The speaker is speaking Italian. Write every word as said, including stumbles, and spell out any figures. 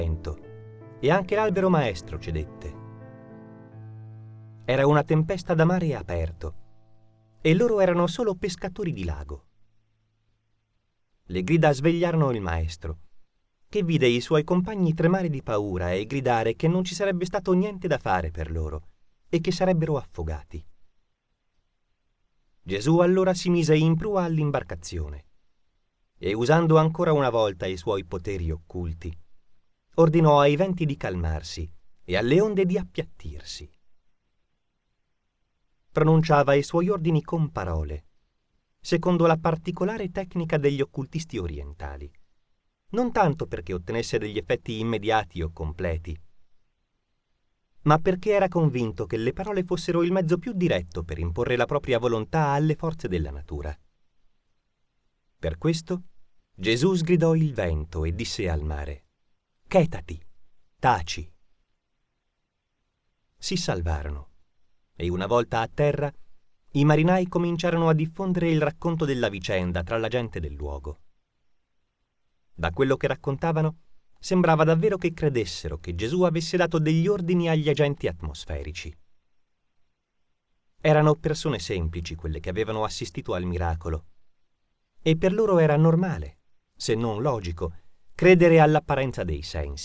e anche l'albero maestro cedette. Era una tempesta da mare aperto e loro erano solo pescatori di lago. Le grida svegliarono il maestro, che vide i suoi compagni tremare di paura e gridare che non ci sarebbe stato niente da fare per loro e che sarebbero affogati. Gesù allora si mise in prua all'imbarcazione e, usando ancora una volta i suoi poteri occulti, ordinò ai venti di calmarsi e alle onde di appiattirsi. Pronunciava i suoi ordini con parole, secondo la particolare tecnica degli occultisti orientali, non tanto perché ottenesse degli effetti immediati o completi, ma perché era convinto che le parole fossero il mezzo più diretto per imporre la propria volontà alle forze della natura. Per questo Gesù sgridò il vento e disse al mare: «Chetati, taci». Si salvarono e una volta a terra i marinai cominciarono a diffondere il racconto della vicenda tra la gente del luogo. Da quello che raccontavano, sembrava davvero che credessero che Gesù avesse dato degli ordini agli agenti atmosferici. Erano persone semplici quelle che avevano assistito al miracolo, e per loro era normale, se non logico, credere all'apparenza dei sensi.